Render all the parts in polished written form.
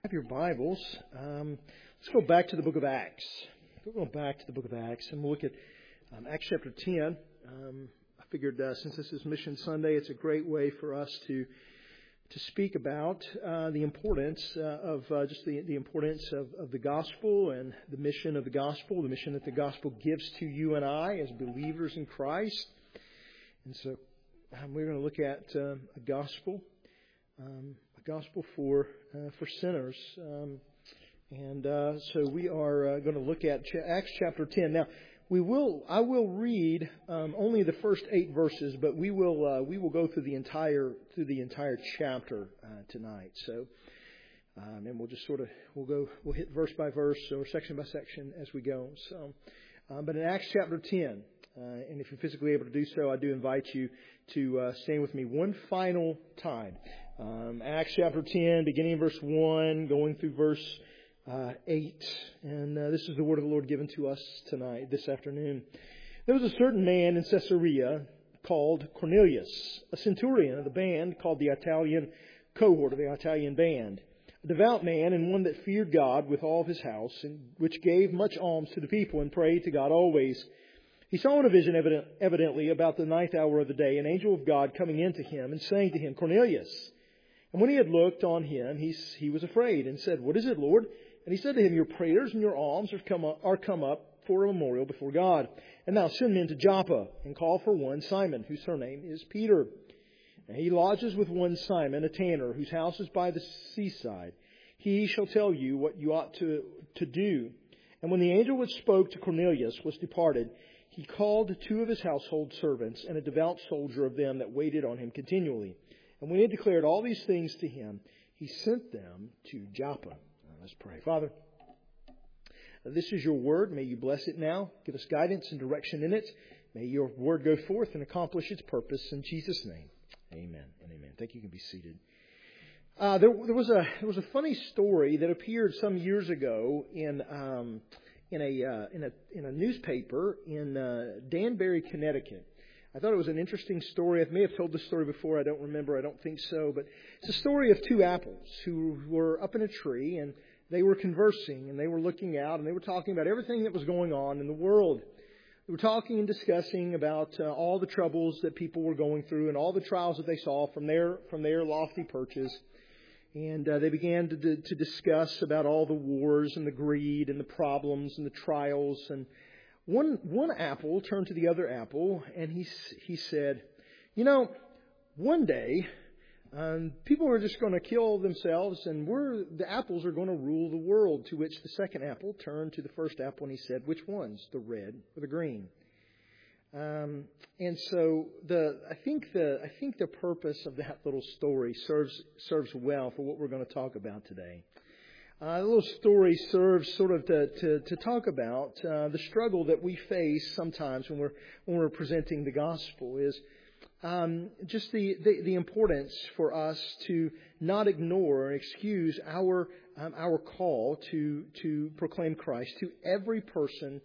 Have your Bibles. Let's go back to the book of Acts. We'll go back to the book of Acts and we'll look at Acts chapter 10. I figured since this is Mission Sunday, it's a great way for us to speak about the importance of the importance of the gospel and the mission of the gospel that the gospel gives to you and I as believers in Christ. And so we're going to look at a gospel for sinners. So we are going to look at Acts chapter 10. Now, I will read only the first 8 verses, but we will go through the entire chapter tonight. So, and we'll just we'll hit verse by verse or section by section as we go. So, but in Acts chapter 10, and if you're physically able to do so, I do invite you to stand with me one final time. Acts chapter 10, beginning in verse 1, going through verse 8. And this is the word of the Lord given to us tonight, this afternoon. There was a certain man in Caesarea called Cornelius, a centurion of the band called the Italian cohort of the Italian band, a devout man and one that feared God with all of his house, and which gave much alms to the people and prayed to God always. He saw in a vision evidently about the 9th hour of the day an angel of God coming into him and saying to him, Cornelius. And when he had looked on him, he was afraid and said, What is it, Lord? And he said to him, Your prayers and your alms are come up for a memorial before God. And now send men to Joppa and call for one Simon, whose surname is Peter. And he lodges with one Simon, a tanner, whose house is by the seaside. He shall tell you what you ought to do. And when the angel which spoke to Cornelius was departed, he called 2 of his household servants and a devout soldier of them that waited on him continually. And when he had declared all these things to him, he sent them to Joppa. Now, let's pray. Father, this is your word. May you bless it now. Give us guidance and direction in it. May your word go forth and accomplish its purpose. In Jesus' name, amen and amen. Thank you. You can be seated. There was a funny story that appeared some years ago in a newspaper in Danbury, Connecticut. I thought it was an interesting story. I may have told this story before. I don't remember. I don't think so. But it's a story of 2 apples who were up in a tree and they were conversing and they were looking out and they were talking about everything that was going on in the world. They were talking and discussing about all the troubles that people were going through and all the trials that they saw from their lofty perches. And they began to discuss about all the wars and the greed and the problems and the trials. And one apple turned to the other apple and he said, one day people are just going to kill themselves and the apples are going to rule the world. To which the second apple turned to the first apple and he said, which ones, the red or the green? And so I think the purpose of that little story serves well for what we're going to talk about today. The little story serves sort of to talk about the struggle that we face sometimes when we're presenting the gospel is just the importance for us to not ignore or excuse our call to proclaim Christ to every person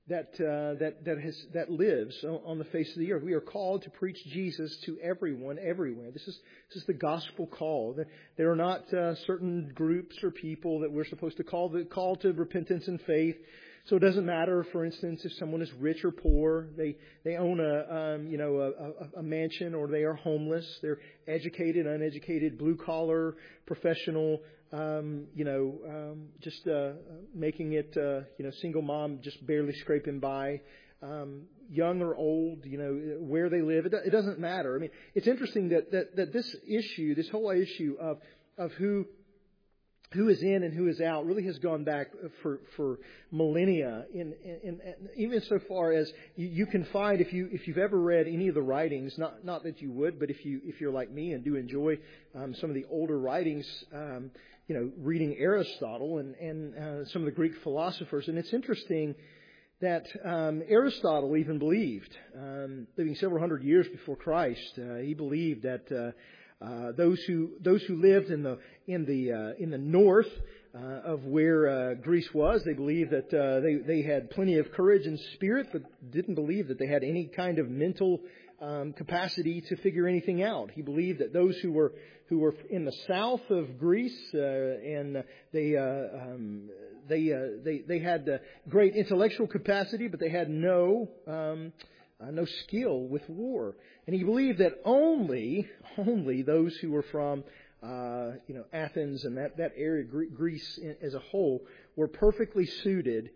that lives on the face of the earth. We are called to preach Jesus to everyone, everywhere. This is the gospel call. There are not certain groups or people that we're supposed to call to repentance and faith. So it doesn't matter, for instance, if someone is rich or poor, they own a mansion, or they are homeless, they're educated, uneducated, blue collar, professional. Just making it, single mom, just barely scraping by, young or old, where they live. It doesn't matter. I mean, it's interesting that this whole issue of who is in and who is out really has gone back for millennia. In even so far as you can find, if you've ever read any of the writings, not that you would, but if you're like me and do enjoy some of the older writings, reading Aristotle and some of the Greek philosophers. And it's interesting that Aristotle even believed, living several hundred years before Christ, he believed that those who lived in the north of where Greece was, they believed that they had plenty of courage and spirit, but didn't believe that they had any kind of mental capacity to figure anything out. He believed that those who who were in the south of Greece, and they had great intellectual capacity, but they had no skill with war. And he believed that only those who were from Athens and that area, Greece as a whole, were perfectly suited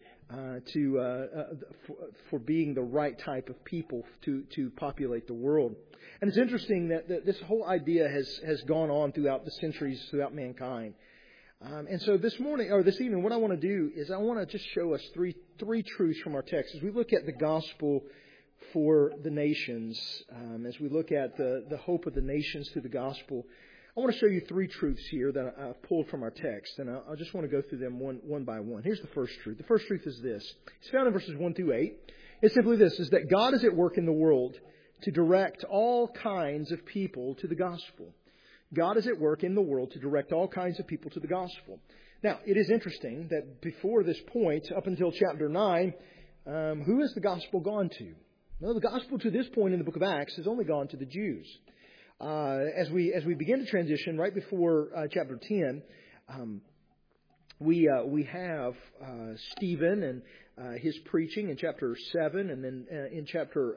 for being the right type of people to populate the world. And it's interesting that this whole idea has gone on throughout the centuries, throughout mankind. And so this evening, what I want to do is I want to just show us three truths from our text as we look at the gospel for the nations. As we look at the hope of the nations through the gospel, I want to show you three truths here that I've pulled from our text, and I just want to go through them one by one. Here's the first truth. The first truth is this. It's found in verses 1 through 8. It's simply this, is that God is at work in the world to direct all kinds of people to the gospel. God is at work in the world to direct all kinds of people to the gospel. Now, it is interesting that before this point, up until chapter 9, who has the gospel gone to? Well, the gospel to this point in the book of Acts has only gone to the Jews. As we begin to transition, right before chapter 10, we have Stephen and his preaching in chapter 7, and then in chapter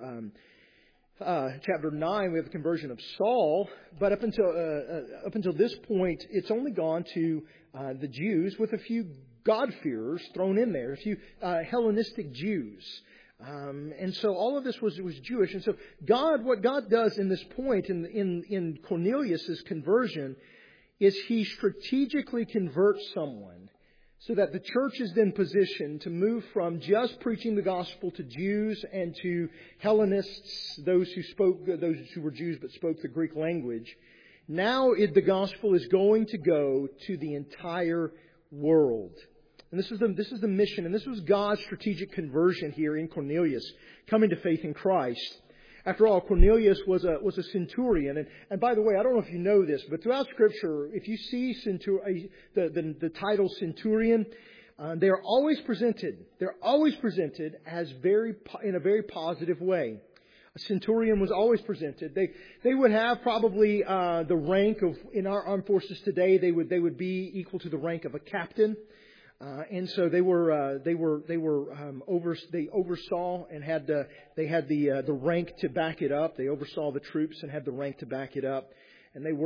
9 we have the conversion of Saul. But up until this point, it's only gone to the Jews, with a few God-fearers thrown in there, a few Hellenistic Jews. And so all of this was Jewish. And so what God does in this point in Cornelius' conversion is he strategically converts someone so that the church is then positioned to move from just preaching the gospel to Jews and to Hellenists, those who were Jews but spoke the Greek language. Now the gospel is going to go to the entire world. And this is the mission, and this was God's strategic conversion here in Cornelius, coming to faith in Christ. After all, Cornelius was a centurion, and by the way, I don't know if you know this, but throughout Scripture, if you see the title centurion, they're always presented as in a very positive way. A centurion was always presented. They would have probably the rank of, in our armed forces today, they would be equal to the rank of a captain. And so they oversaw and had the rank to back it up. They oversaw the troops and had the rank to back it up. And they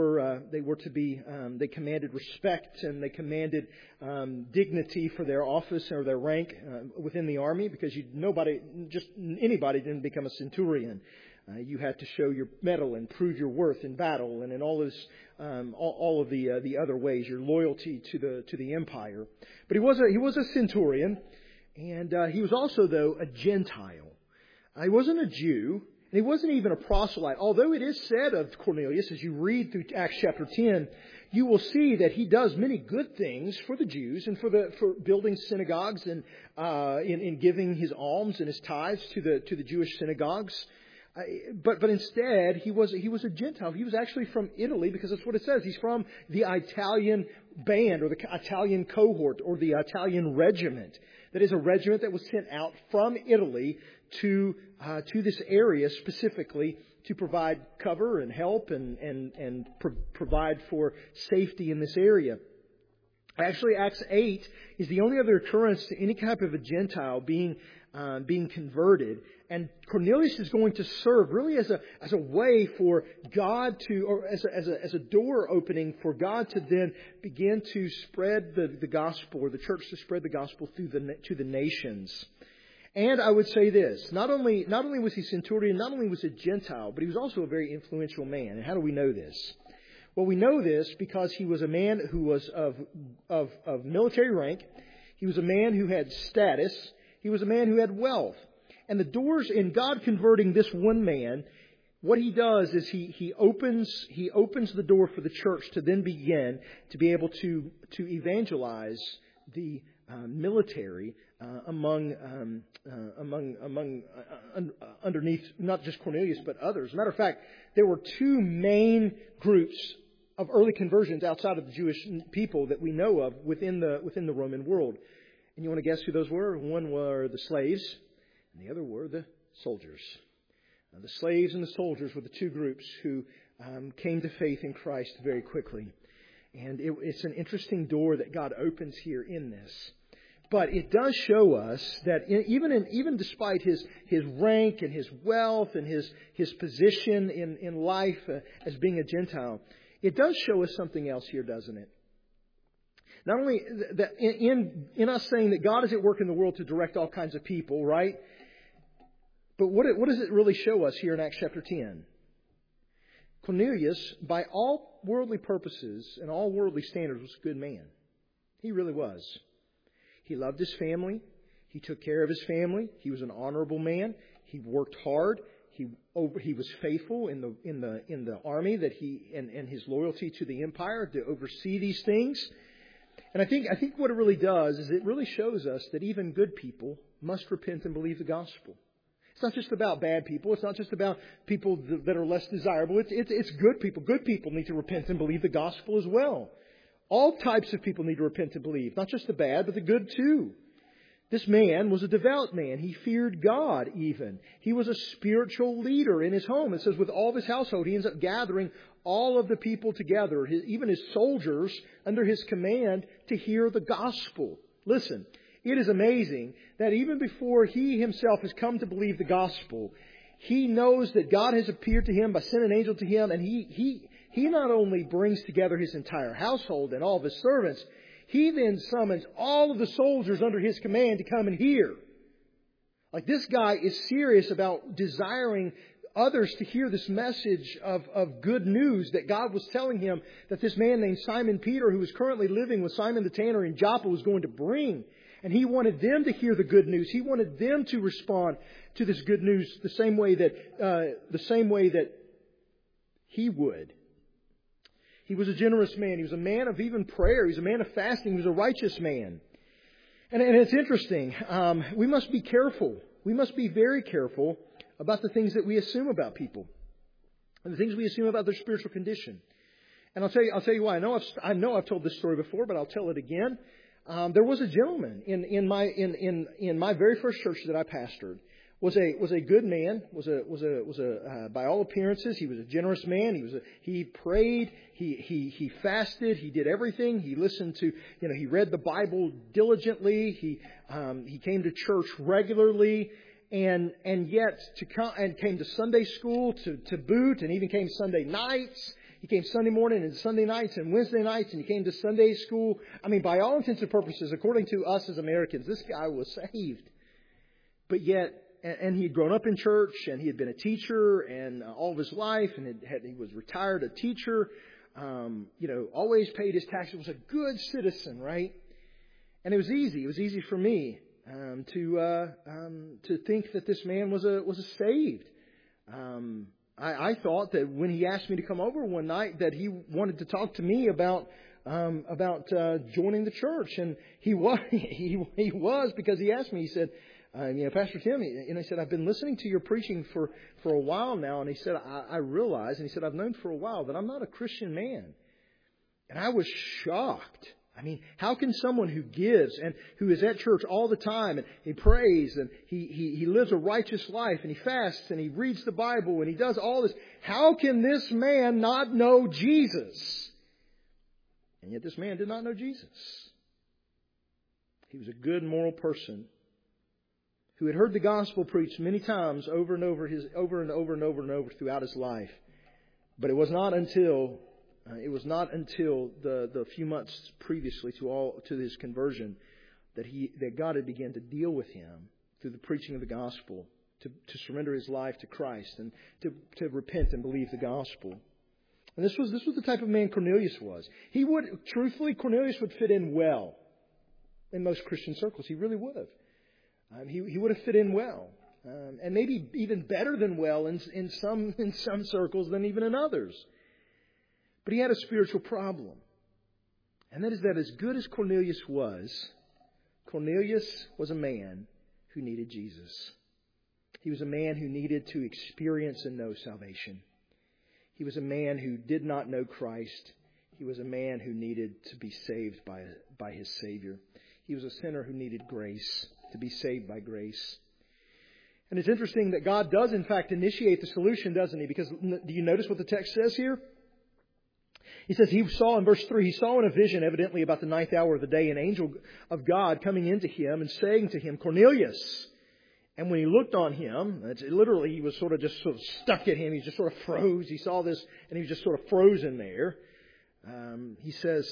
commanded respect, and they commanded dignity for their office or their rank within the army, because anybody didn't become a centurion. You had to show your mettle and prove your worth in battle, and in all of the other ways, your loyalty to the empire. But he was a centurion, and he was also, though, a Gentile. He wasn't a Jew, and he wasn't even a proselyte. Although it is said of Cornelius, as you read through Acts chapter 10, you will see that he does many good things for the Jews and for building synagogues and in giving his alms and his tithes to the Jewish synagogues. But instead, he was a Gentile. He was actually from Italy, because that's what it says. He's from the Italian band, or the Italian cohort, or the Italian regiment. That is a regiment that was sent out from Italy to this area specifically to provide cover and help and provide for safety in this area. Actually, Acts 8 is the only other occurrence to any type of a Gentile being converted. And Cornelius is going to serve really as a way for God to, or as a door opening for God to then begin to spread the gospel, or the church to spread the gospel to the nations. And I would say this, not only was he centurion, not only was he a Gentile, but he was also a very influential man. And how do we know this? Well, we know this because he was a man who was of military rank. He was a man who had status. He was a man who had wealth. And the doors in God converting this one man, what he does is he opens the door for the church to then begin to be able to evangelize the military underneath not just Cornelius but others. As a matter of fact, there were two main groups of early conversions outside of the Jewish people that we know of within the Roman world. And you want to guess who those were? One were the slaves, and the other were the soldiers. The slaves and the soldiers were the two groups who came to faith in Christ very quickly. And it's an interesting door that God opens here in this. But it does show us that even despite his rank and his wealth and his position in life as being a Gentile, it does show us something else here, doesn't it? Not only that in us saying that God is at work in the world to direct all kinds of people, right? But what does it really show us here in Acts chapter 10? Cornelius, by all worldly purposes and all worldly standards, was a good man. He really was. He loved his family. He took care of his family. He was an honorable man. He worked hard. He was faithful in the army that and his loyalty to the empire to oversee these things. And I think what it really does is it really shows us that even good people must repent and believe the gospel. It's not just about bad people. It's not just about people that are less desirable. It's good people. Good people need to repent and believe the gospel as well. All types of people need to repent and believe. Not just the bad, but the good too. This man was a devout man. He feared God even. He was a spiritual leader in his home. It says with all of his household, he ends up gathering all of the people together, even his soldiers under his command, to hear the gospel. Listen, it is amazing that even before he himself has come to believe the gospel, he knows that God has appeared to him by sending an angel to him, and he not only brings together his entire household and all of his servants, he then summons all of the soldiers under his command to come and hear. Like, this guy is serious about desiring others to hear this message of good news that God was telling him that this man named Simon Peter, who was currently living with Simon the tanner in Joppa, was going to bring. And he wanted them to hear the good news. He wanted them to respond to this good news the same way that he would. He was a generous man. He was a man of even prayer. He was a man of fasting. He was a righteous man. And it's interesting. We must be careful. We must be very careful about the things that we assume about people, and the things we assume about their spiritual condition. And I'll tell you why. I know I've told this story before, but I'll tell it again. There was a gentleman in my very first church that I pastored. Was a good man. By all appearances, he was a generous man. He prayed. He fasted. He did everything. He listened to, he read the Bible diligently. He came to church regularly. And yet came to Sunday school to boot, and even came Sunday nights. He came Sunday morning and Sunday nights and Wednesday nights, and he came to Sunday school. I mean, by all intents and purposes, according to us as Americans, this guy was saved. But yet, and he had grown up in church, and he had been a teacher and all of his life, and he was retired, a teacher. Always paid his taxes. Was a good citizen, right? And it was easy. It was easy for me to think that this man was a saved. I thought that when he asked me to come over one night that he wanted to talk to me about joining the church, and he was because he asked me. He said, Pastor Tim, and I said, I've been listening to your preaching for a while now, and he said, I realize, and he said, I've known for a while that I'm not a Christian man, and I was shocked. I mean, how can someone who gives and who is at church all the time and he prays and he lives a righteous life and he fasts and he reads the Bible and he does all this, how can this man not know Jesus? And yet this man did not know Jesus. He was a good moral person who had heard the gospel preached many times over and over throughout his life. But it was not until the few months previously to his conversion that God had begun to deal with him through the preaching of the gospel, to surrender his life to Christ and to repent and believe the gospel. And this was the type of man Cornelius was. Cornelius would fit in well in most Christian circles. He really would have. He would have fit in well, and maybe even better than well in some circles than even in others. But he had a spiritual problem. And that is that as good as Cornelius was a man who needed Jesus. He was a man who needed to experience and know salvation. He was a man who did not know Christ. He was a man who needed to be saved by his Savior. He was a sinner who needed grace, to be saved by grace. And it's interesting that God does, in fact, initiate the solution, doesn't He? Because do you notice what the text says here? He says he saw in verse 3, he saw in a vision, evidently about the 9th hour of the day, an angel of God coming into him and saying to him, Cornelius. And when he looked on him, literally he was sort of stuck at him. He just sort of froze. He saw this and he was just sort of frozen there. He says,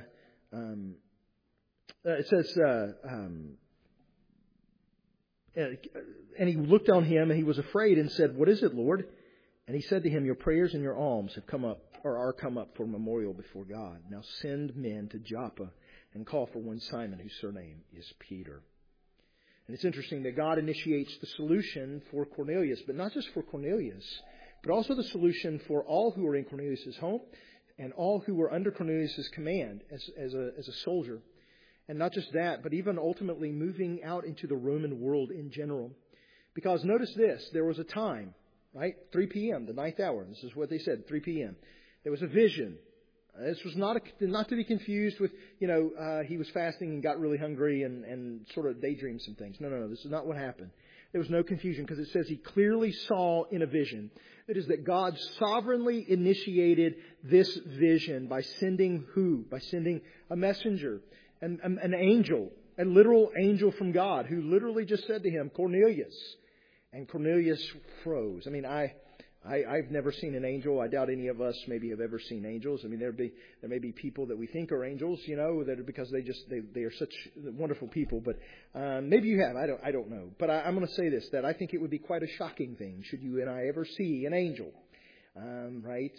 and he looked on him and he was afraid and said, "What is it, Lord?" And he said to him, "Your prayers and your alms have come up, or are come up for memorial before God. Now send men to Joppa and call for one Simon, whose surname is Peter." And it's interesting that God initiates the solution for Cornelius, but not just for Cornelius, but also the solution for all who are in Cornelius' home and all who were under Cornelius' command as a soldier. And not just that, but even ultimately moving out into the Roman world in general. Because notice this, there was a time, right? 3 p.m., the 9th hour. This is what they said, 3 p.m. There was a vision. This was not to be confused with, he was fasting and got really hungry and sort of daydreamed some things. No. This is not what happened. There was no confusion because it says he clearly saw in a vision. It is that God sovereignly initiated this vision by sending who? By sending a messenger, an angel, a literal angel from God who literally just said to him, Cornelius. And Cornelius froze. I mean, I've never seen an angel. I doubt any of us maybe have ever seen angels. I mean, there may be people that we think are angels, that are because they are such wonderful people. But maybe you have. I don't know. But I'm going to say this, that I think it would be quite a shocking thing should you and I ever see an angel, right?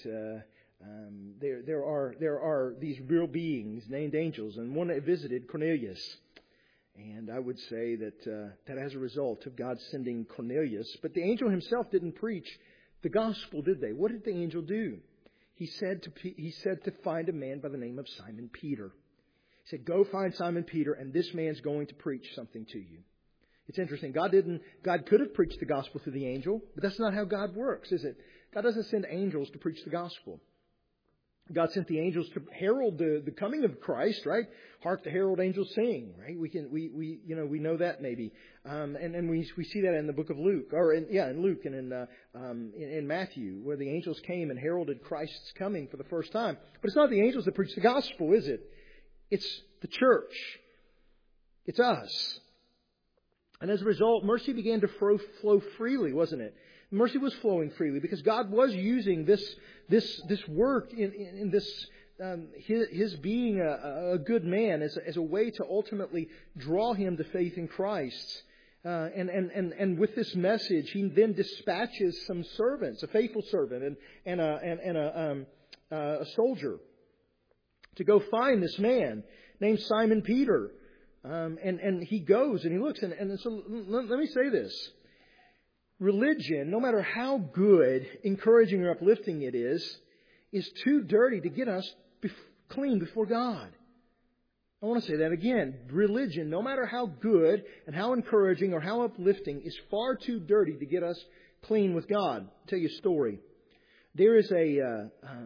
There are these real beings named angels, and one that visited Cornelius. And I would say that as a result of God sending Cornelius, but the angel himself didn't preach the gospel, did they? What did the angel do? He said to find a man by the name of Simon Peter. He said, "Go find Simon Peter, and this man's going to preach something to you." It's interesting. God could have preached the gospel through the angel, but that's not how God works, is it? God doesn't send angels to preach the gospel. God sent the angels to herald the coming of Christ, right? Hark the herald angels sing, right? We know that maybe, and we see that in the book of Luke, in Luke and in Matthew, where the angels came and heralded Christ's coming for the first time. But it's not the angels that preach the gospel, is it? It's the church. It's us. And as a result, mercy began to flow freely, wasn't it? Mercy was flowing freely because God was using this work in this his being a good man as a way to ultimately draw him to faith in Christ. And with this message, he then dispatches some servants, a faithful servant and a soldier, to go find this man named Simon Peter. And he goes and he looks and so let me say this. Religion, no matter how good, encouraging, or uplifting it is too dirty to get us clean before God. I want to say that again. Religion, no matter how good and how encouraging or how uplifting, is far too dirty to get us clean with God. I'll tell you a story. There is a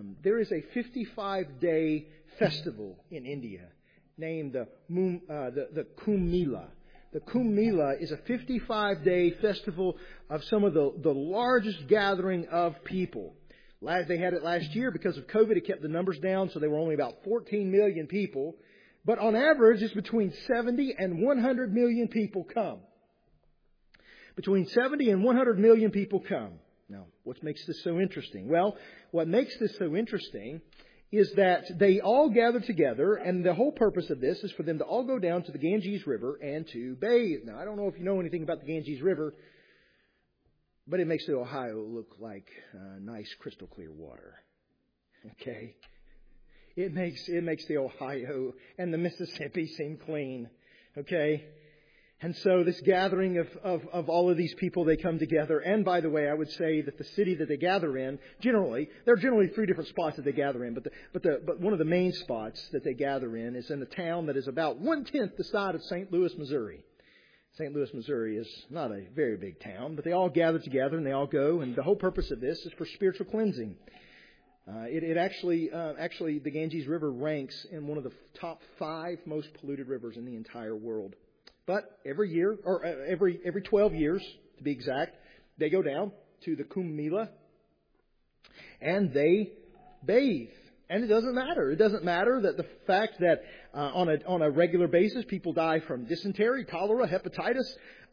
55-day festival in India named the Kumbh Mela. The Kumbh Mela is a 55-day festival of some of the largest gathering of people. They had it last year because of COVID. It kept the numbers down, so they were only about 14 million people. But on average, it's between 70 and 100 million people come. Between 70 and 100 million people come. Now, what makes this so interesting? Well, what makes this so interesting is that they all gather together, and the whole purpose of this is for them to all go down to the Ganges River and to bathe. Now, I don't know if you know anything about the Ganges River, but it makes the Ohio look like nice crystal clear water. Okay? It makes the Ohio and the Mississippi seem clean. Okay? And so this gathering of all of these people, they come together. And by the way, I would say that the city that they gather in, there are generally 3 different spots that they gather in. But one of the main spots that they gather in is in a town that is about 1/10 the size of St. Louis, Missouri. St. Louis, Missouri is not a very big town, but they all gather together and they all go. And the whole purpose of this is for spiritual cleansing. It actually, the Ganges River ranks in one of the top 5 most polluted rivers in the entire world. But every year, or every 12 years to be exact, they go down to the Kumbh Mela and they bathe. And it doesn't matter. It doesn't matter that the fact that on a regular basis people die from dysentery, cholera, hepatitis,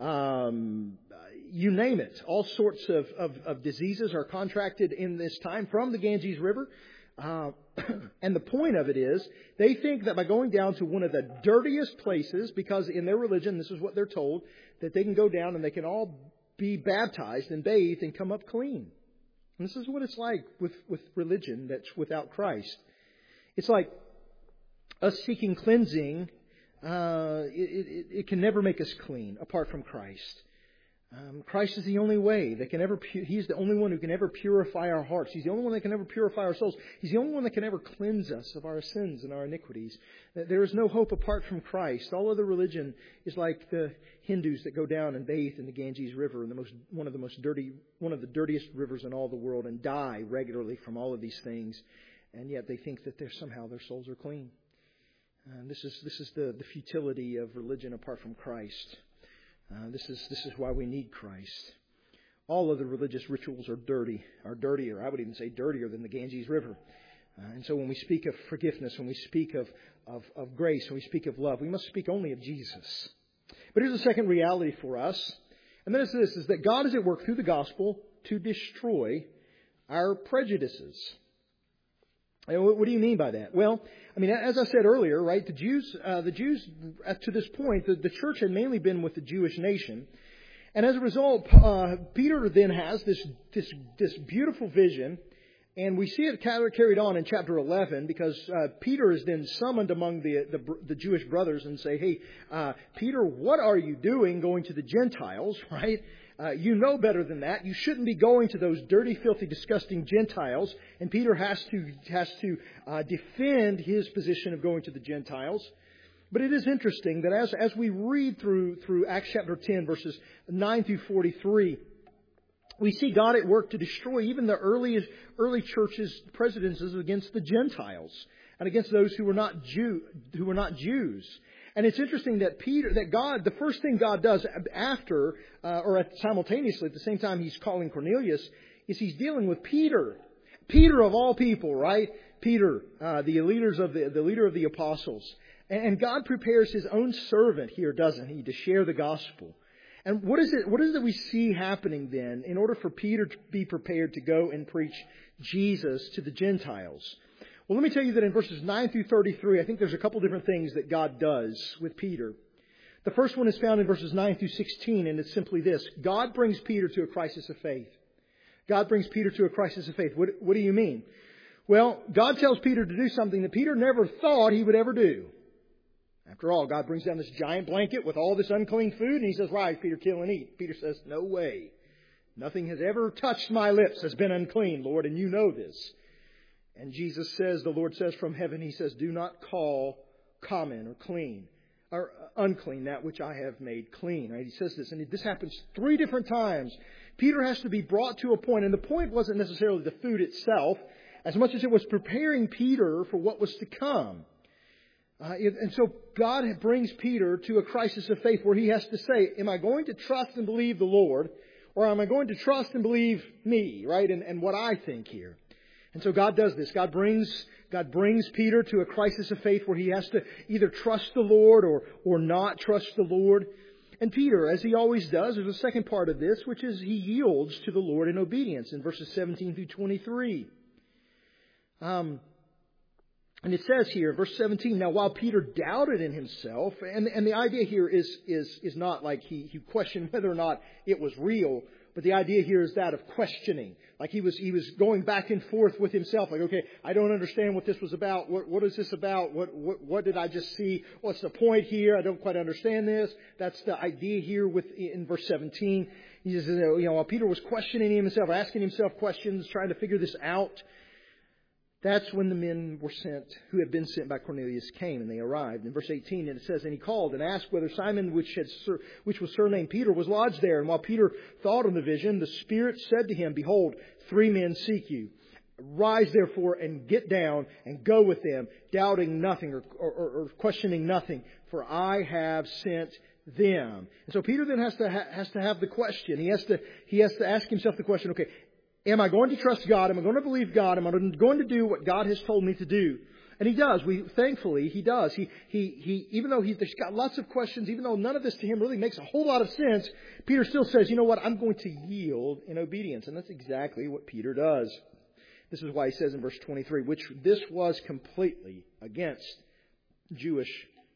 you name it. All sorts of diseases are contracted in this time from the Ganges River. And the point of it is, they think that by going down to one of the dirtiest places, because in their religion, this is what they're told, that they can go down and they can all be baptized and bathed and come up clean. And this is what it's like with religion that's without Christ. It's like us seeking cleansing. It can never make us clean apart from Christ. Christ is the only way that can ever. He's the only one who can ever purify our hearts. He's the only one that can ever purify our souls. He's the only one that can ever cleanse us of our sins and our iniquities. There is no hope apart from Christ. All other religion is like the Hindus that go down and bathe in the Ganges River, one of the dirtiest rivers in all the world, and die regularly from all of these things, and yet they think that somehow their souls are clean. This is the futility of religion apart from Christ. This is why we need Christ. All other religious rituals are dirtier. I would even say dirtier than the Ganges River. And so when we speak of forgiveness, when we speak of grace, when we speak of love, we must speak only of Jesus. But here's a second reality for us. And that is this, is that God is at work through the gospel to destroy our prejudices. What do you mean by that? Well, I mean, as I said earlier, right, the Jews to this point, the church had mainly been with the Jewish nation. And as a result, Peter then has this beautiful vision, and we see it carried on in chapter 11, because Peter is then summoned among the Jewish brothers and say, hey, Peter, what are you doing going to the Gentiles, right? You know better than that. You shouldn't be going to those dirty, filthy, disgusting Gentiles. And Peter has to defend his position of going to the Gentiles. But it is interesting that as we read through Acts chapter 10, verses 9 through 43, we see God at work to destroy even the early church's prejudices against the Gentiles and against those who were not Jews. And it's interesting that God, the first thing God does after, simultaneously at the same time He's calling Cornelius, is He's dealing with Peter. Peter of all people, right? Peter, the leader of the apostles. And God prepares His own servant here, doesn't He, to share the gospel. And what is it that we see happening then in order for Peter to be prepared to go and preach Jesus to the Gentiles? Well, let me tell you that in verses 9 through 33, I think there's a couple different things that God does with Peter. The first one is found in verses 9 through 16, and it's simply this. God brings Peter to a crisis of faith. God brings Peter to a crisis of faith. What do you mean? Well, God tells Peter to do something that Peter never thought he would ever do. After all, God brings down this giant blanket with all this unclean food, and He says, rise, Peter, kill and eat. Peter says, no way. Nothing has ever touched my lips has been unclean, Lord, and you know this. And Jesus says, the Lord says from heaven, He says, do not call common or clean or unclean that which I have made clean. Right? He says this, and this happens 3 different times. Peter has to be brought to a point, and the point wasn't necessarily the food itself, as much as it was preparing Peter for what was to come. And so God brings Peter to a crisis of faith where he has to say, am I going to trust and believe the Lord, or am I going to trust and believe me, right, and what I think here? And so God does this. God brings Peter to a crisis of faith where he has to either trust the Lord or not trust the Lord. And Peter, as he always does, there's a second part of this, which is he yields to the Lord in obedience in verses 17 through 23. And it says here, verse 17, now while Peter doubted in himself, and the idea here is not like he questioned whether or not it was real, but the idea here is that of questioning. Like he was going back and forth with himself. Like, okay, I don't understand what this was about. What is this about? What did I just see? What's the point here? I don't quite understand this. That's the idea here in verse 17. He says, while Peter was questioning himself, asking himself questions, trying to figure this out, that's when the men were sent, who had been sent by Cornelius, came, and they arrived. In verse 18, and it says, and he called and asked whether Simon, which was surnamed Peter, was lodged there. And while Peter thought on the vision, the Spirit said to him, behold, 3 men seek you. Rise therefore and get down and go with them, doubting nothing or questioning nothing. For I have sent them. And so Peter then has to have the question. He has to ask himself the question, okay, am I going to trust God? Am I going to believe God? Am I going to do what God has told me to do? And he does. Thankfully, he does. He even though he's got lots of questions, even though none of this to him really makes a whole lot of sense, Peter still says, you know what, I'm going to yield in obedience. And that's exactly what Peter does. This is why he says in verse 23, which this was completely against Jewish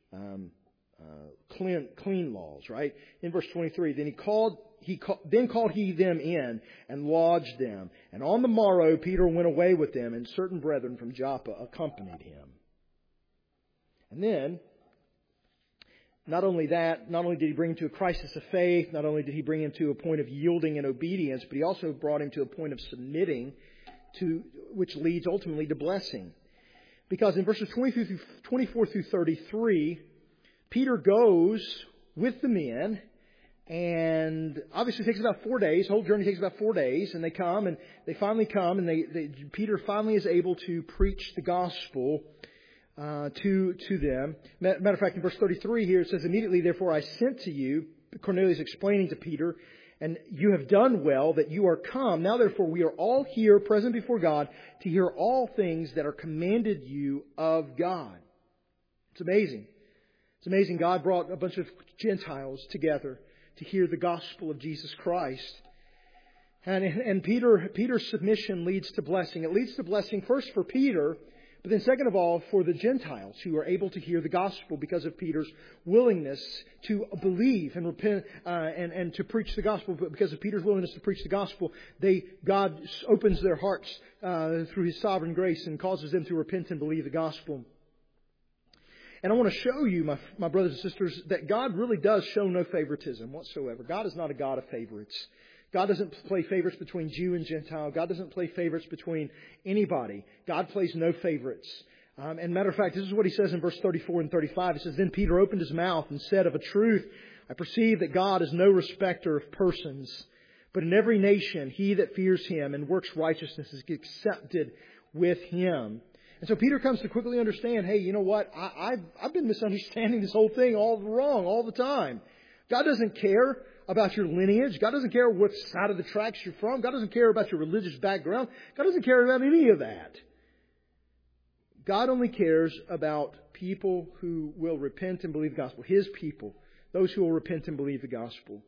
clean laws, right? In verse 23, then called he them in and lodged them. And on the morrow Peter went away with them, and certain brethren from Joppa accompanied him. And then, not only did he bring him to a crisis of faith, not only did he bring him to a point of yielding and obedience, but he also brought him to a point of submitting, which leads ultimately to blessing. Because in verses 24 through 33, Peter goes with the men, and obviously it takes about 4 days. The whole journey takes about 4 days, and they finally come, and Peter finally is able to preach the gospel to them. Matter of fact, in verse 33 here it says, immediately therefore I sent to you, Cornelius explaining to Peter, and you have done well that you are come. Now therefore we are all here present before God to hear all things that are commanded you of God. It's amazing. It's amazing. God brought a bunch of Gentiles together to hear the gospel of Jesus Christ. And Peter's submission leads to blessing. It leads to blessing first for Peter, but then second of all for the Gentiles who are able to hear the gospel because of Peter's willingness to believe and repent and to preach the gospel. But because of Peter's willingness to preach the gospel, God opens their hearts through His sovereign grace and causes them to repent and believe the gospel. And I want to show you, my brothers and sisters, that God really does show no favoritism whatsoever. God is not a God of favorites. God doesn't play favorites between Jew and Gentile. God doesn't play favorites between anybody. God plays no favorites. And matter of fact, this is what He says in verse 34 and 35. It says, then Peter opened his mouth and said, of a truth, I perceive that God is no respecter of persons, but in every nation he that fears Him and works righteousness is accepted with Him. And so Peter comes to quickly understand, hey, you know what? I've been misunderstanding this whole thing all wrong all the time. God doesn't care about your lineage. God doesn't care what side of the tracks you're from. God doesn't care about your religious background. God doesn't care about any of that. God only cares about people who will repent and believe the gospel. His people. Those who will repent and believe the gospel.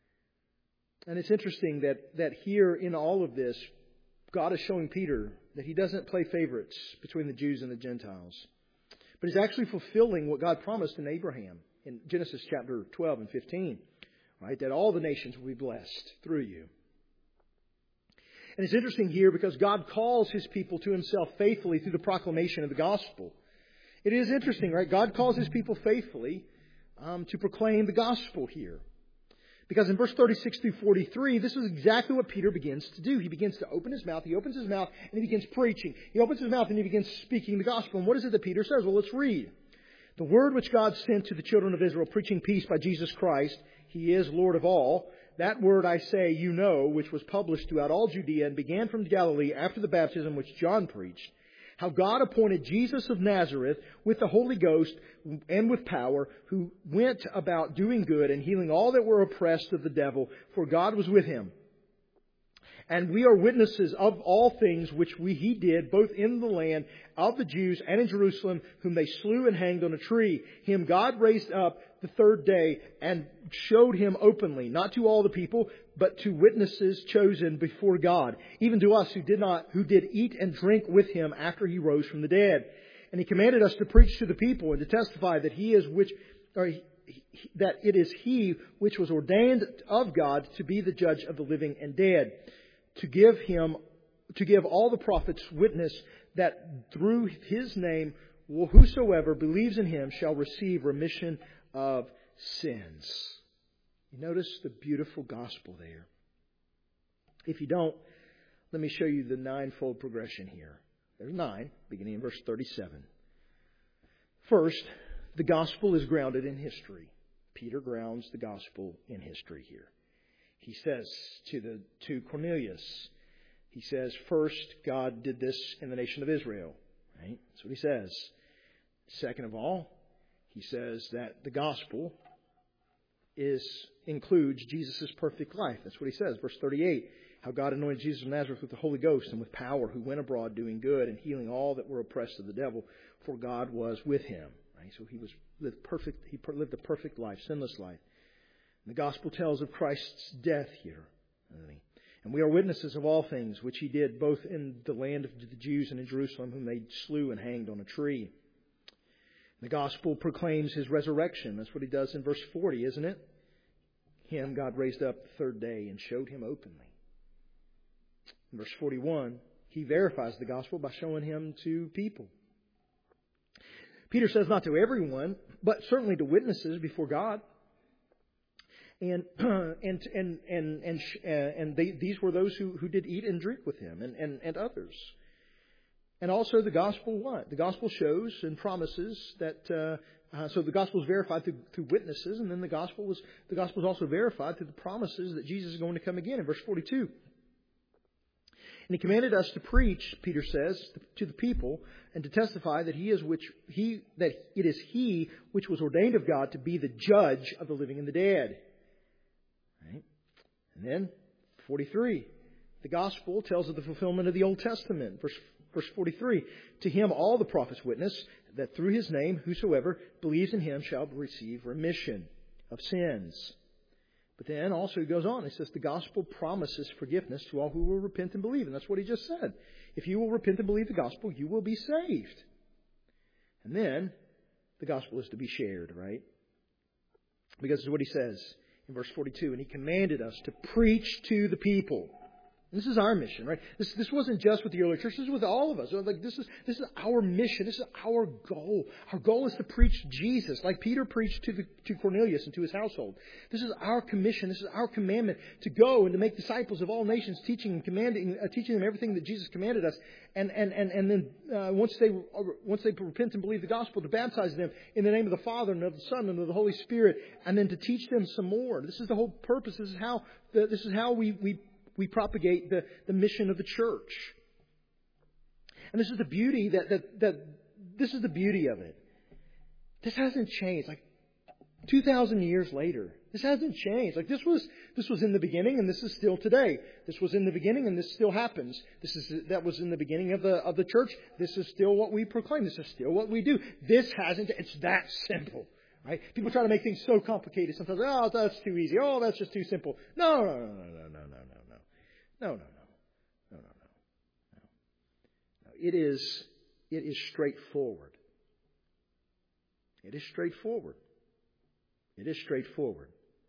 And it's interesting that here in all of this, God is showing Peter that He doesn't play favorites between the Jews and the Gentiles. But He's actually fulfilling what God promised in Abraham in Genesis chapter 12 and 15. Right? That all the nations will be blessed through you. And it's interesting here because God calls His people to Himself faithfully through the proclamation of the gospel. It is interesting, right? God calls His people faithfully to proclaim the gospel here. Because in verse 36 through 43, this is exactly what Peter begins to do. He begins to open his mouth. He opens his mouth and he begins preaching. He opens his mouth and he begins speaking the gospel. And what is it that Peter says? Well, let's read. The word which God sent to the children of Israel, preaching peace by Jesus Christ. He is Lord of all. That word I say, you know, which was published throughout all Judea and began from Galilee after the baptism which John preached. How God appointed Jesus of Nazareth with the Holy Ghost and with power, who went about doing good and healing all that were oppressed of the devil, for God was with Him. And we are witnesses of all things which He did, both in the land of the Jews and in Jerusalem, whom they slew and hanged on a tree. Him God raised up the third day and showed Him openly, not to all the people, but to witnesses chosen before God, even to us who did eat and drink with Him after He rose from the dead. And He commanded us to preach to the people and to testify that that it is He which was ordained of God to be the judge of the living and dead. To give all the prophets witness that through His name whosoever believes in Him shall receive remission of sins. You notice the beautiful gospel there. If you don't, let me show you the ninefold progression here. There's 9, beginning in verse 37. First, the gospel is grounded in history. Peter grounds the gospel in history here. He says to Cornelius, he says, first, God did this in the nation of Israel. Right? That's what he says. Second of all, he says that the gospel includes Jesus' perfect life. That's what he says. Verse 38, how God anointed Jesus of Nazareth with the Holy Ghost and with power, who went abroad doing good and healing all that were oppressed of the devil, for God was with him. Right? So he lived a perfect life, sinless life. And the gospel tells of Christ's death here. And we are witnesses of all things which he did, both in the land of the Jews and in Jerusalem, whom they slew and hanged on a tree. The gospel proclaims his resurrection. That's what he does in verse 40, isn't it? Him God raised up the third day and showed him openly. In verse 41, he verifies the gospel by showing him to people. Peter says not to everyone, but certainly to witnesses before God. And these were those who did eat and drink with him and others. And also the gospel what? The gospel shows and promises that so the gospel is verified through witnesses, and then the gospel is also verified through the promises that Jesus is going to come again in verse 42. And he commanded us to preach, Peter says, to the people, and to testify that that it is he which was ordained of God to be the judge of the living and the dead. Right? And then 43, the gospel tells of the fulfillment of the Old Testament. Verse 43, to him all the prophets witness that through his name whosoever believes in him shall receive remission of sins. But then also he goes on, he says the gospel promises forgiveness to all who will repent and believe. And that's what he just said. If you will repent and believe the gospel, you will be saved. And then the gospel is to be shared, right? Because this is what he says in verse 42, and he commanded us to preach to the people. This is our mission, right? This wasn't just with the early church. This is with all of us. Like this is our mission. This is our goal. Our goal is to preach Jesus, like Peter preached to Cornelius and to his household. This is our commission. This is our commandment to go and to make disciples of all nations, teaching them everything that Jesus commanded us. And then once they repent and believe the gospel, to baptize them in the name of the Father and of the Son and of the Holy Spirit, and then to teach them some more. This is the whole purpose. This is how we propagate the mission of the church. And this is the beauty this is the beauty of it. This hasn't changed. Like 2,000 years later, this hasn't changed. Like this was in the beginning, and this is still today. This was in the beginning, and this still happens. That was in the beginning of the church. This is still what we proclaim. This is still what we do. This hasn't. It's that simple. Right? People try to make things so complicated sometimes. Oh, that's too easy. Oh, that's just too simple. No. It is straightforward. It is straightforward. It is straightforward.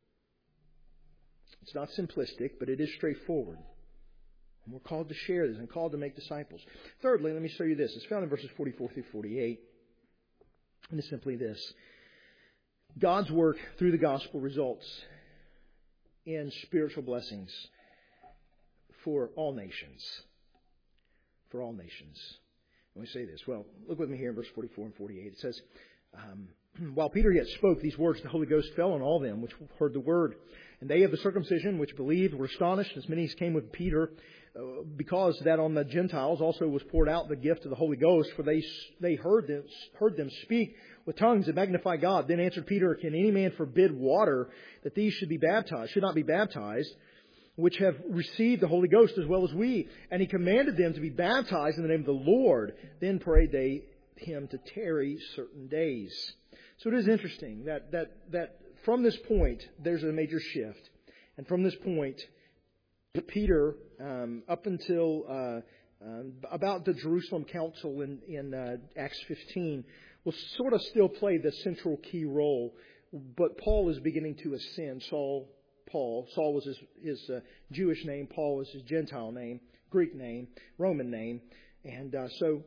It's not simplistic, but it is straightforward. And we're called to share this and called to make disciples. Thirdly, let me show you this. It's found in verses 44 through 48. And it's simply this. God's work through the gospel results in spiritual blessings for all nations. For all nations. Let me say this. Well, look with me here in verse 44 and 48. It says, while Peter yet spoke these words, the Holy Ghost fell on all them which heard the word. And they of the circumcision which believed were astonished, as many as came with Peter, because that on the Gentiles also was poured out the gift of the Holy Ghost, for they heard them speak with tongues and magnify God. Then answered Peter, can any man forbid water that these should not be baptized, which have received the Holy Ghost as well as we? And he commanded them to be baptized in the name of the Lord. Then prayed they him to tarry certain days. So it is interesting that from this point there's a major shift. And from this point, Peter, up until about the Jerusalem Council in Acts 15, will sort of still play the central key role. But Paul is beginning to ascend. Saul was his Jewish name. Paul was his Gentile name, Greek name, Roman name. And so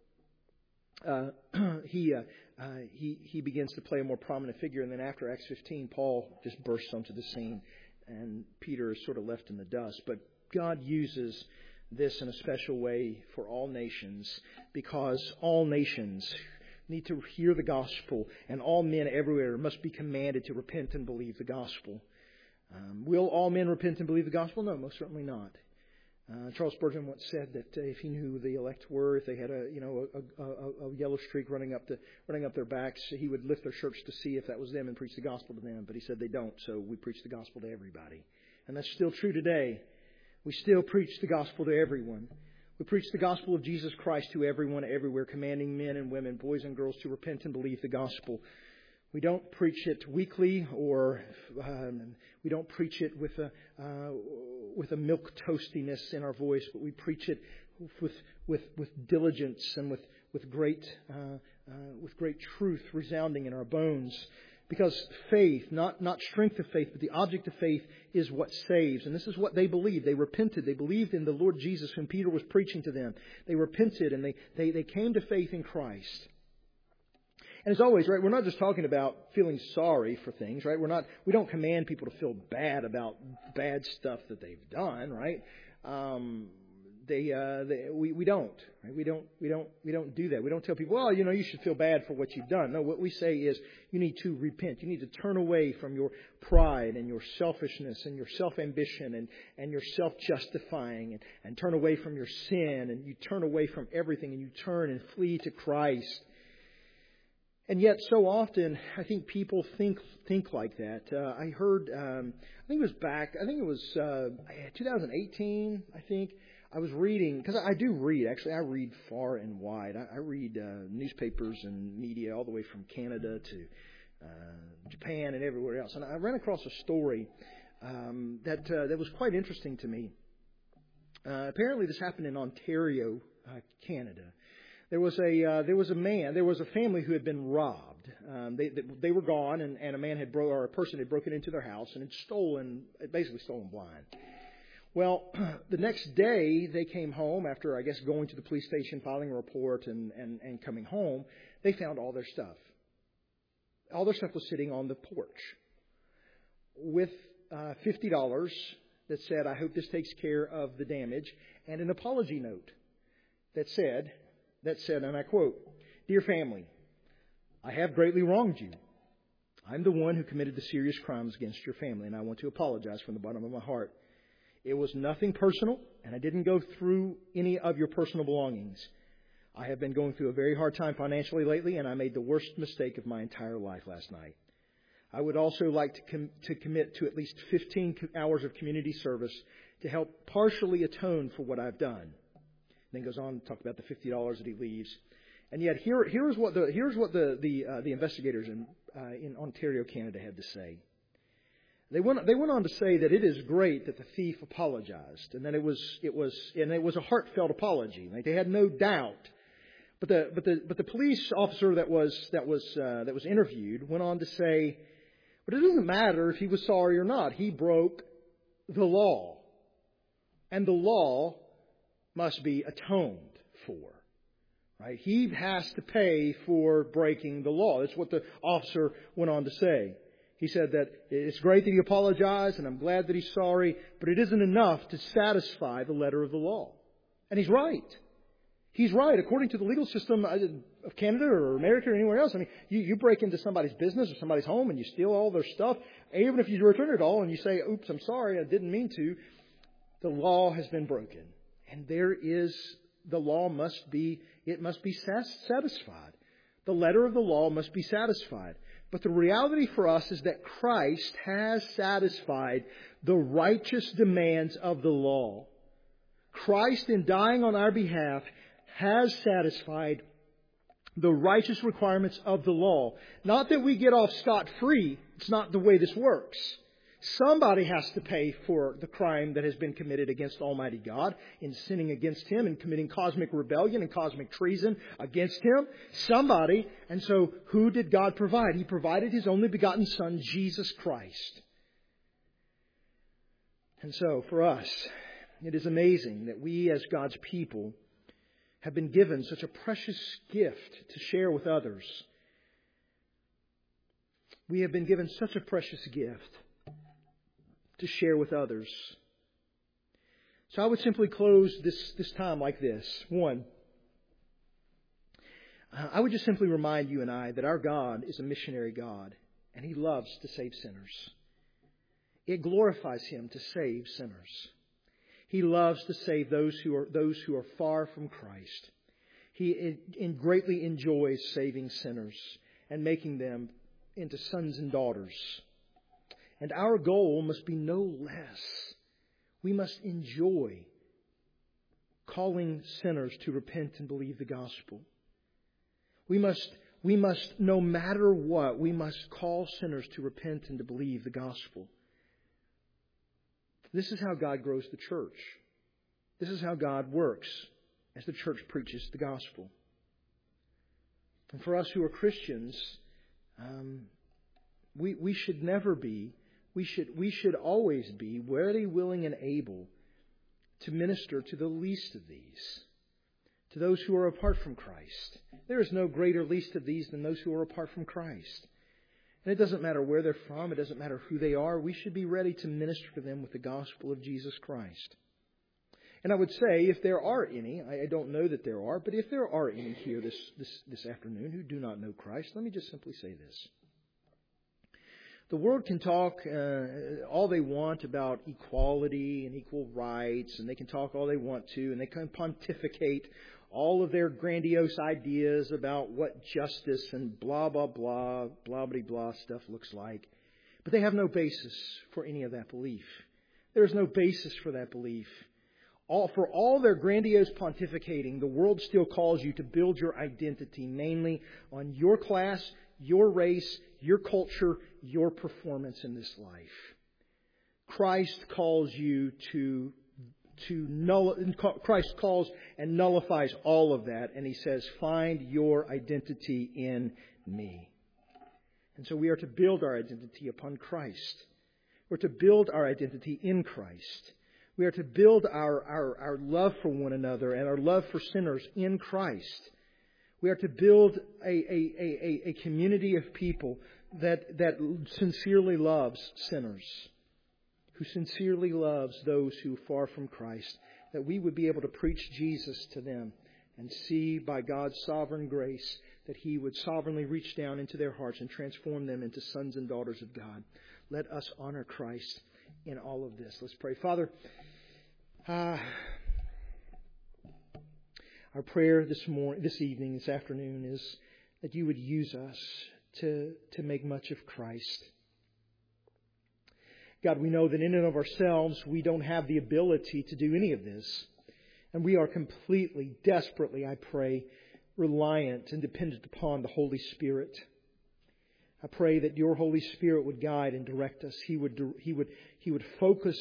he begins to play a more prominent figure. And then after Acts 15, Paul just bursts onto the scene. And Peter is sort of left in the dust. But God uses this in a special way for all nations, because all nations need to hear the gospel, and all men everywhere must be commanded to repent and believe the gospel. Will all men repent and believe the gospel? No, most certainly not. Charles Spurgeon once said that if he knew who the elect were, if they had a yellow streak running up their backs, he would lift their shirts to see if that was them and preach the gospel to them. But he said they don't, so we preach the gospel to everybody. And that's still true today. We still preach the gospel to everyone. We preach the gospel of Jesus Christ to everyone, everywhere, commanding men and women, boys and girls to repent and believe the gospel. We don't preach it weekly, or we don't preach it with a milk toastiness in our voice, but we preach it with diligence and with great truth resounding in our bones. Because faith, not strength of faith, but the object of faith is what saves. And this is what they believed. They repented. They believed in the Lord Jesus whom Peter was preaching to them. They repented and they came to faith in Christ. And as always, right, we're not just talking about feeling sorry for things, right? We don't command people to feel bad about bad stuff that they've done, right? We don't, right? We don't do that. We don't tell people, well, you should feel bad for what you've done. No, what we say is you need to repent. You need to turn away from your pride and your selfishness and your self-ambition and your self-justifying and turn away from your sin, and you turn away from everything and you turn and flee to Christ. And yet, so often, I think people think like that. I heard, I think it was 2018, I think. I was reading, because I do read, actually, I read far and wide. I read newspapers and media all the way from Canada to Japan and everywhere else. And I ran across a story that was quite interesting to me. Apparently, this happened in Ontario, Canada. There was a family who had been robbed. They were gone, and a person had broken into their house and had basically stolen blind. Well, the next day they came home after, I guess, going to the police station, filing a report, and coming home. They found all their stuff. All their stuff was sitting on the porch with $50 that said, "I hope this takes care of the damage," and an apology note that said, and I quote, "Dear family, I have greatly wronged you. I'm the one who committed the serious crimes against your family, and I want to apologize from the bottom of my heart. It was nothing personal, and I didn't go through any of your personal belongings. I have been going through a very hard time financially lately, and I made the worst mistake of my entire life last night. I would also like to commit to at least 15 hours of community service to help partially atone for what I've done." Then goes on to talk about the $50 that he leaves. And yet here's what the investigators in Ontario, Canada had to say. They went on to say that it is great that the thief apologized, and that it was a heartfelt apology. Like, they had no doubt. But the police officer that was interviewed went on to say, but it doesn't matter if he was sorry or not. He broke the law, and the law must be atoned for. Right? He has to pay for breaking the law. That's what the officer went on to say. He said that it's great that he apologized, and I'm glad that he's sorry, but it isn't enough to satisfy the letter of the law. And he's right. He's right. According to the legal system of Canada or America or anywhere else, I mean, you break into somebody's business or somebody's home and you steal all their stuff, even if you return it all and you say, "Oops, I'm sorry, I didn't mean to," the law has been broken. And the law must be satisfied. The letter of the law must be satisfied. But the reality for us is that Christ has satisfied the righteous demands of the law. Christ, in dying on our behalf, has satisfied the righteous requirements of the law. Not that we get off scot-free. It's not the way this works. Somebody has to pay for the crime that has been committed against Almighty God in sinning against Him and committing cosmic rebellion and cosmic treason against Him. Somebody. And so who did God provide? He provided His only begotten Son, Jesus Christ. And so for us, it is amazing that we as God's people have been given such a precious gift to share with others. We have been given such a precious gift to share with others. So I would simply close this time like this. One, I would just simply remind you and I that our God is a missionary God, and He loves to save sinners. It glorifies Him to save sinners. He loves to save those who are far from Christ. He greatly enjoys saving sinners and making them into sons and daughters. And our goal must be no less. We must enjoy calling sinners to repent and believe the gospel. We must, no matter what, we must call sinners to repent and to believe the gospel. This is how God grows the church. This is how God works as the church preaches the gospel. And for us who are Christians, we should never be, we should always be ready, willing, and able to minister to the least of these, to those who are apart from Christ. There is no greater least of these than those who are apart from Christ. And it doesn't matter where they're from. It doesn't matter who they are. We should be ready to minister to them with the gospel of Jesus Christ. And I would say, if there are any, I don't know that there are, but if there are any here this afternoon who do not know Christ, let me just simply say this. The world can talk all they want about equality and equal rights, and they can talk all they want to, and they can pontificate all of their grandiose ideas about what justice and blah, blah, blah, blah, blah, blah stuff looks like. But they have no basis for any of that belief. There is no basis for that belief. For all their grandiose pontificating, the world still calls you to build your identity mainly on your class, your race, your culture, your performance in this life. Christ calls you Christ calls and nullifies all of that, and He says, find your identity in me. And so we are to build our identity upon Christ. We're to build our identity in Christ. We are to build our love for one another and our love for sinners in Christ. We are to build a community of people that sincerely loves sinners, who sincerely loves those who are far from Christ, that we would be able to preach Jesus to them and see by God's sovereign grace that He would sovereignly reach down into their hearts and transform them into sons and daughters of God. Let us honor Christ in all of this. Let's pray. Father, our prayer this evening, this afternoon, is that You would use us to make much of Christ. God, we know that in and of ourselves we don't have the ability to do any of this. And we are completely, desperately, I pray, reliant and dependent upon the Holy Spirit. I pray that Your Holy Spirit would guide and direct us. He would focus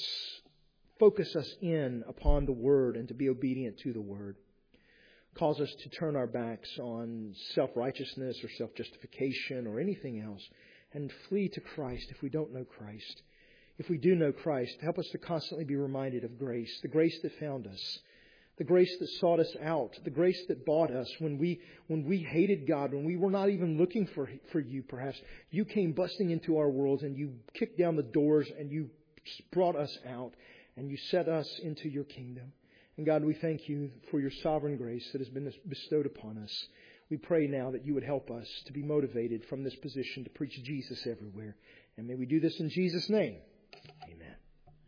us in upon the Word and to be obedient to the Word. Cause us to turn our backs on self-righteousness or self-justification or anything else and flee to Christ if we don't know Christ. If we do know Christ, help us to constantly be reminded of grace, the grace that found us, the grace that sought us out, the grace that bought us when we hated God, when we were not even looking for You perhaps. You came busting into our worlds and You kicked down the doors and You brought us out and You set us into Your kingdom. And God, we thank You for Your sovereign grace that has been bestowed upon us. We pray now that You would help us to be motivated from this position to preach Jesus everywhere. And may we do this in Jesus' name. Amen.